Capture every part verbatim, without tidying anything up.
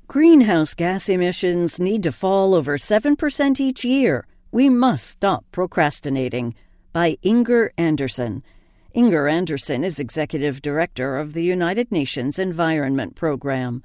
Greenhouse gas emissions need to fall over seven percent each year. We must stop procrastinating. By Inger Anderson. Inger Anderson is Executive Director of the United Nations Environment Program.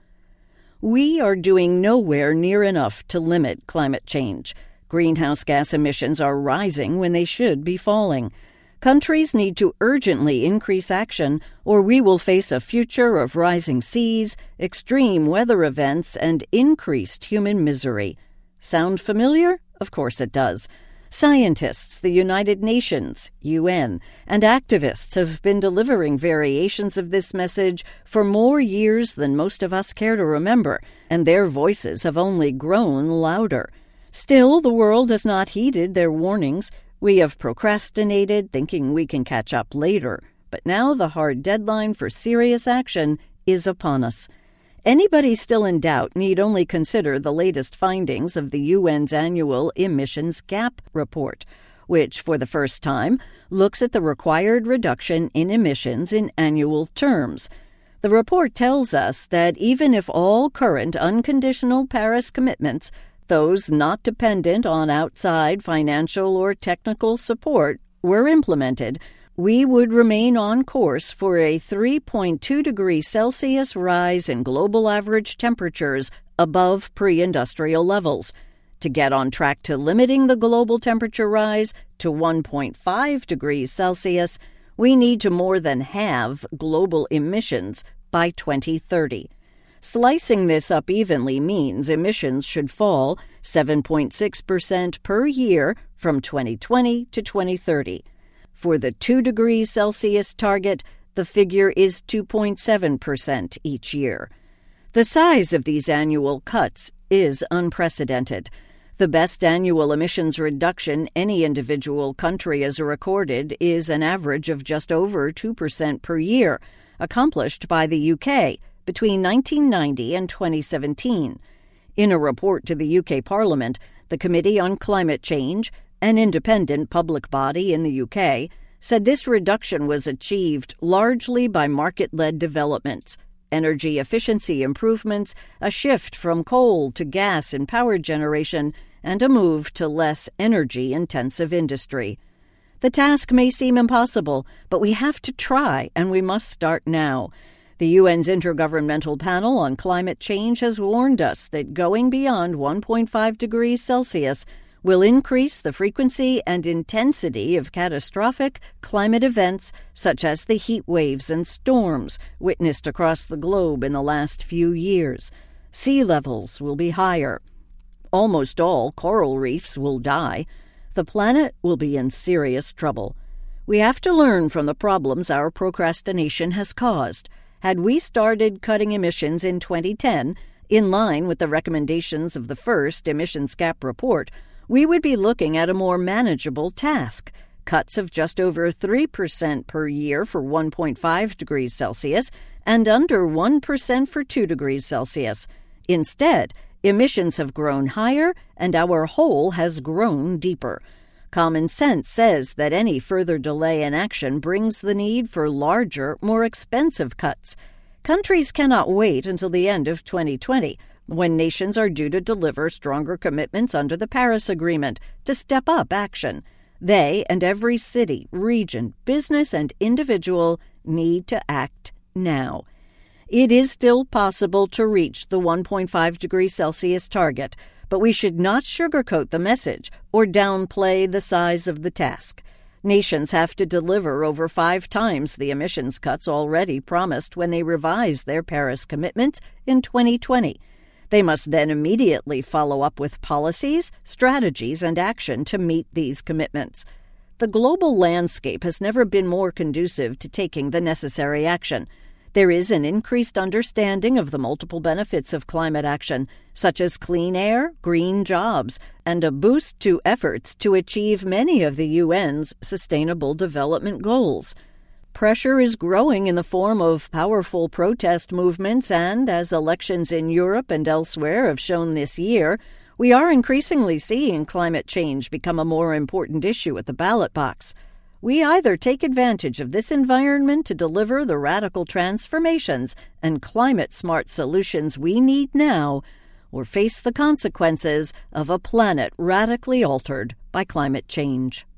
We are doing nowhere near enough to limit climate change. Greenhouse gas emissions are rising when they should be falling. Countries need to urgently increase action, or we will face a future of rising seas, extreme weather events, and increased human misery. Sound familiar? Of course it does. Scientists, the United Nations, U N, and activists have been delivering variations of this message for more years than most of us care to remember, and their voices have only grown louder. Still, the world has not heeded their warnings. We have procrastinated, thinking we can catch up later, but now the hard deadline for serious action is upon us. Anybody still in doubt need only consider the latest findings of the U N's annual Emissions Gap Report, which, for the first time, looks at the required reduction in emissions in annual terms. The report tells us that even if all current unconditional Paris commitments, those not dependent on outside financial or technical support, were implemented, we would remain on course for a three point two degrees Celsius rise in global average temperatures above pre-industrial levels. To get on track to limiting the global temperature rise to one point five degrees Celsius, we need to more than halve global emissions by twenty thirty. Slicing this up evenly means emissions should fall seven point six percent per year from twenty twenty to twenty thirty. For the two degrees Celsius target, the figure is two point seven percent each year. The size of these annual cuts is unprecedented. The best annual emissions reduction any individual country has recorded is an average of just over two percent per year, accomplished by the U K between nineteen ninety and twenty seventeen. In a report to the U K Parliament, the Committee on Climate Change, an independent public body in the U K, said this reduction was achieved largely by market-led developments, energy efficiency improvements, a shift from coal to gas in power generation, and a move to less energy-intensive industry. The task may seem impossible, but we have to try, and we must start now. The U N's Intergovernmental Panel on Climate Change has warned us that going beyond one point five degrees Celsius will increase the frequency and intensity of catastrophic climate events such as the heat waves and storms witnessed across the globe in the last few years. Sea levels will be higher. Almost all coral reefs will die. The planet will be in serious trouble. We have to learn from the problems our procrastination has caused. Had we started cutting emissions in twenty ten, in line with the recommendations of the first Emissions Gap Report, we would be looking at a more manageable task, cuts of just over three percent per year for one point five degrees Celsius and under one percent for two degrees Celsius. Instead, emissions have grown higher and our hole has grown deeper. Common sense says that any further delay in action brings the need for larger, more expensive cuts. Countries cannot wait until the end of twenty twenty, when nations are due to deliver stronger commitments under the Paris Agreement, to step up action. They and every city, region, business, and individual need to act now. It is still possible to reach the one point five degrees Celsius target, but we should not sugarcoat the message or downplay the size of the task. Nations have to deliver over five times the emissions cuts already promised when they revise their Paris commitments in twenty twenty. They must then immediately follow up with policies, strategies, and action to meet these commitments. The global landscape has never been more conducive to taking the necessary action. There is an increased understanding of the multiple benefits of climate action, such as clean air, green jobs, and a boost to efforts to achieve many of the U N's Sustainable Development Goals. Pressure is growing in the form of powerful protest movements, and as elections in Europe and elsewhere have shown this year, we are increasingly seeing climate change become a more important issue at the ballot box. We either take advantage of this environment to deliver the radical transformations and climate-smart solutions we need now, or face the consequences of a planet radically altered by climate change.